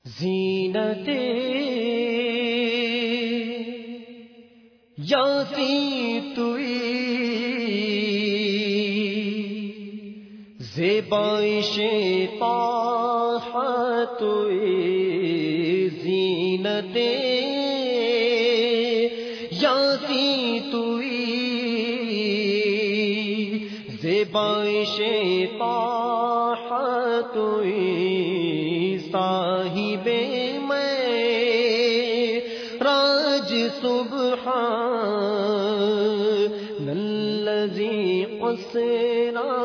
زینت یاسی توئی زیبائش طاح توئی زینت یاسی توئی زیبائش طاح توئی صاحب میں راج سبحان الذی اسریٰ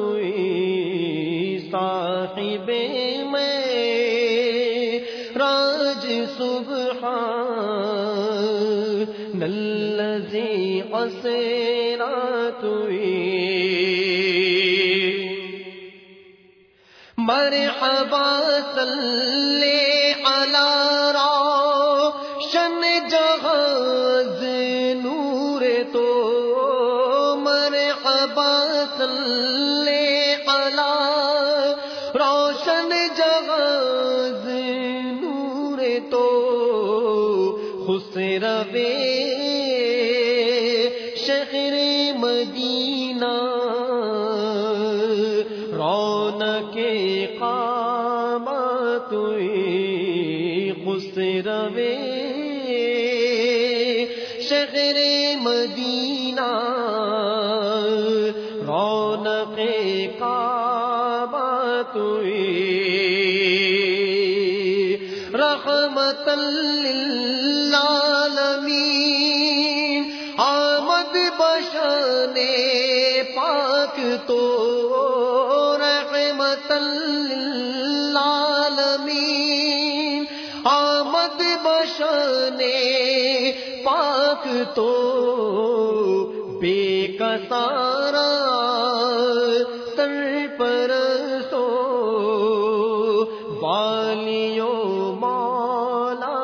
توئی صاحب میں راج سبحان الذی اسریٰ توئی مرحبا صلی علی روشن جہاز نور تو مرحبا صلی علی روشن جہاز نور تو خسرو شہر مدینہ رونق قامت توئی خسرو شہر مدینہ رونق قامت توئی رحمت للعالمین آمد بشان پاک تو رحمت للعالمین آمد بشان پاک تو بے کسارا سرپرستو والیو مولا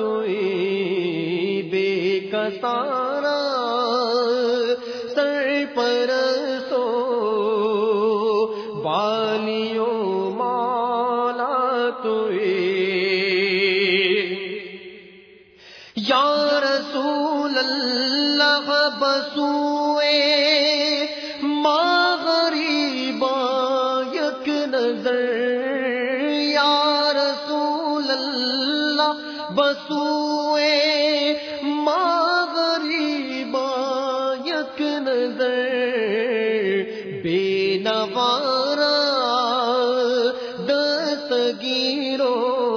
توئی بے کسارا سرپرستو والیو مولا توئی یا رسول اللہ بسوئے ما غریبا یک نظر یا رسول اللہ بسوئے ما غریبا یک نظر بے نوارا دستگیرو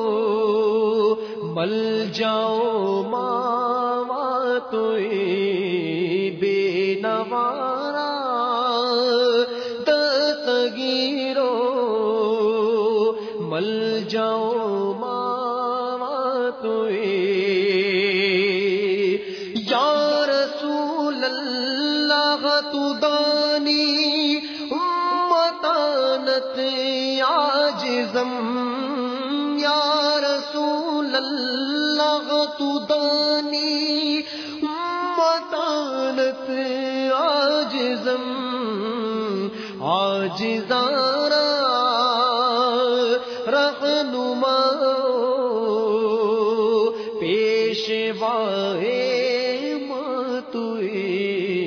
مل جاؤ ماوا توئی بے نوارا دستگیرو مل جاؤ ماوا توئی یا رسول اللہ تو دانی امتانت عاجزم یا رسول اللہ تو دانی امتانت عاجزم عاجزارا رہنما پیشوائے توئی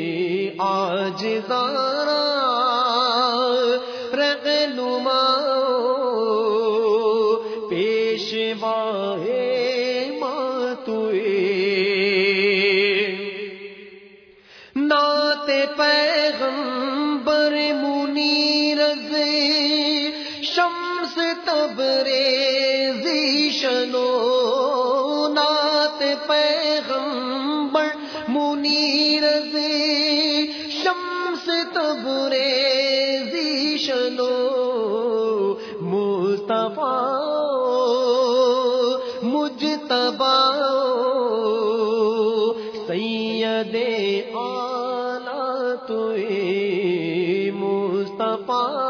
عاجزارا رہنما پیشوائے توئی نعت پیغمبر منیر شمس تبریزی شنو نعت پیغمبر منیر شمس تبریزی شنو مصطفیٰ مجتبی سید اعلیٰ توئی مصطفیٰ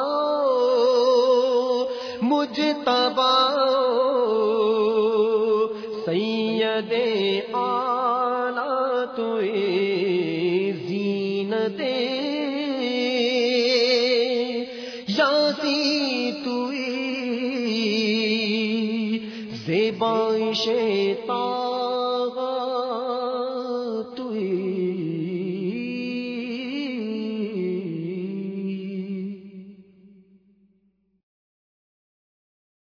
مجتبی سید اعلیٰ توئی زینت یاسی توئی زیبائش طاغ توئی